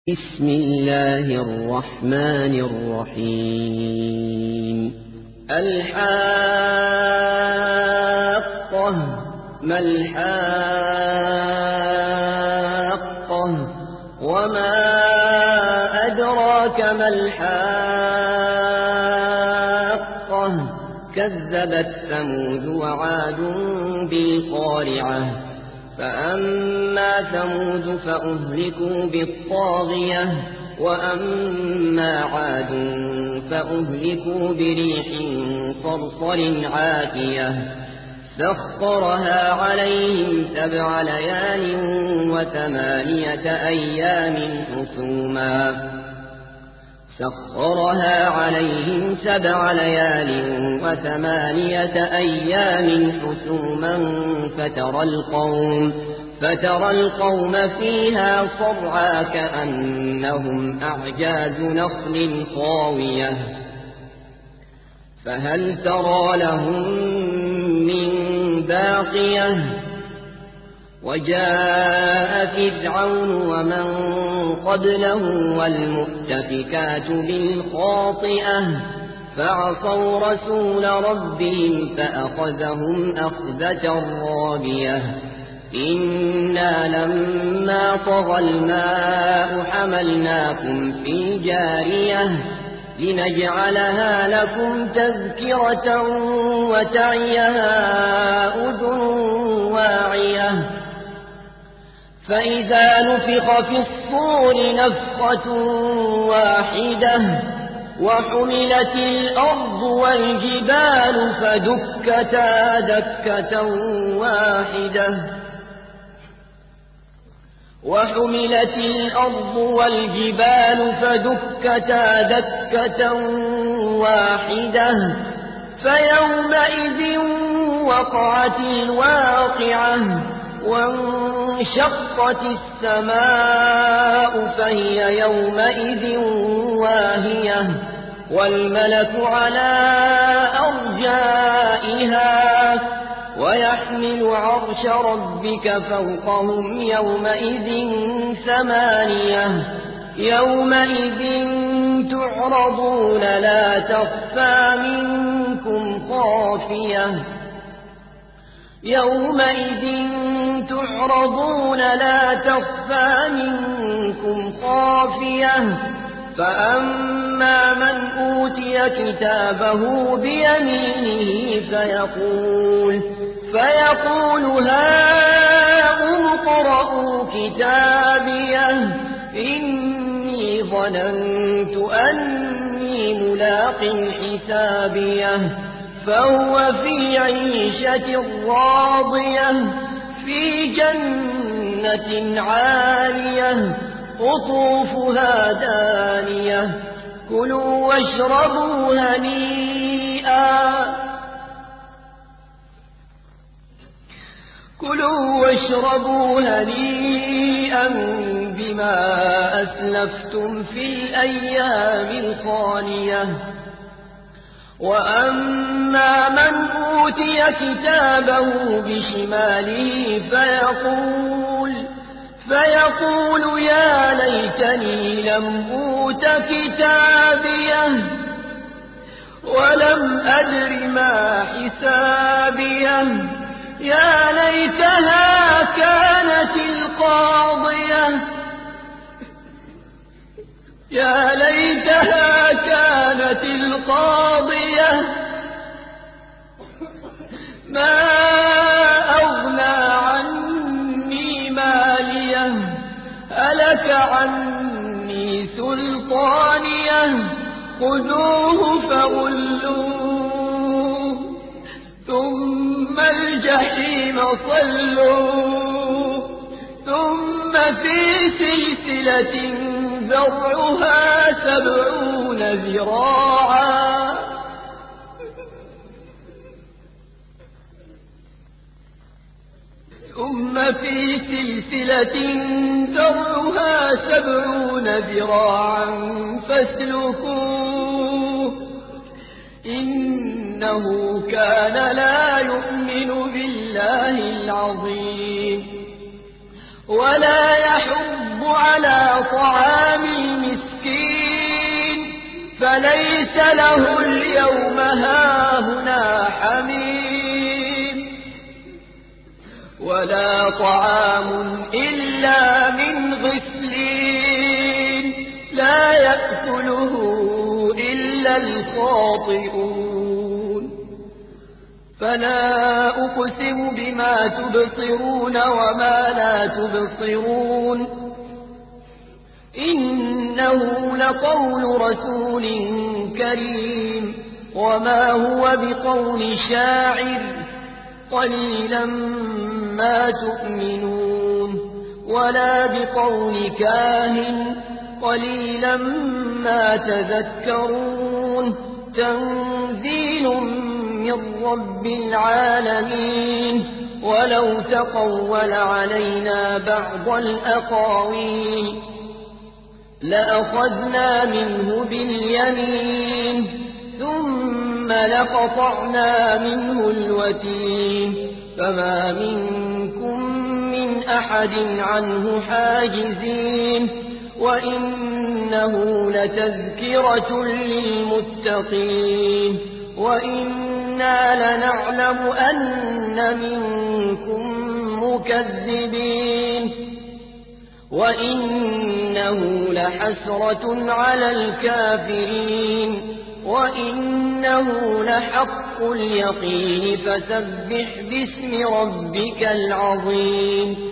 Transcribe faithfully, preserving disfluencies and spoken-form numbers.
بسم الله الرحمن الرحيم الحاقة ما الحاقة وما أدراك ما الحاقة كذبت ثمود وعاد بالقارعة فأما ثمود فأهلكوا بالطاغية وأما عاد فأهلكوا بريح صرصر عاتية سخرها عليهم سبع ليال وثمانية أيام حسوما سخرها عليهم سبع ليال وثمانية أيام حسوما فترى القوم فترى القوم فيها صرعى كأنهم أعجاز نخل خاوية فهل ترى لهم من باقية وجاء فرعون ومن قبله والمؤتفكات بالخاطئة فعصوا رسول ربهم فأخذهم أخذة رابية إنا لما طغى الماء حملناكم في جارية لنجعلها لكم تذكرة وتعيها أذن واعية فإذا نفخ في الصور نفخة واحدة وحملت الأرض والجبال فدكتا دكة واحدة وحملت الأرض والجبال فدكتا دكة واحدة فيومئذ وقعت الواقعة وانشقت السماء فهي يومئذ واهية والملك على أرجائها ويحمل عرش ربك فوقهم يومئذ ثمانية يومئذ تعرضون لا تخفى منكم خافية يومئذ تعرضون لا تخفى منكم خافية فأما من أوتي كتابه بيمينه فيقول فيقول هاؤم اقرءوا كتابيه إني ظننت أني ملاق حسابيه فهو في عيشة راضية في جنة عالية قطوفها دانية كلوا واشربوا هنيئا كلوا واشربوا هنيئا بما أسلفتم في الأيام الخالية وأما من أوتي كتابه بشماله فيقول فيقول يا ليتني لم أوت كتابيه ولم أدر ما حسابيه يا ليتها كانت القاضية يا ليتها كانت القاضية ما أغنى عني ماليه هلك عني سلطانيه خذوه فغلوه ثم الجحيم صلوه ثم في سلسلة ذرعها سبعون ذراعا ثم في سلسلة ذرعها سبعون ذراعا فاسلكوه إنه كان لا يؤمن بالله العظيم ولا يحب على طعام المسكين فليس له اليوم هاهنا حميم ولا طعام إلا من غسلين لا يأكله إلا الخاطئون فلا أقسم بما تبصرون وما لا تبصرون إنه لقول رسول كريم وما هو بقول شاعر قليلا ما تؤمنون ولا بقول كاهن قليلا ما تذكرون تنزيل من رب العالمين ولو تقول علينا بعض الأقاويل لأخذنا منه باليمين ثم لقطعنا منه الوتين فما منكم من أحد عنه حاجزين وإنه لتذكرة للمتقين وإنا لنعلم أن منكم مكذبين وإنه لحسرة على الكافرين وإنه لحق اليقين فسبح باسم ربك العظيم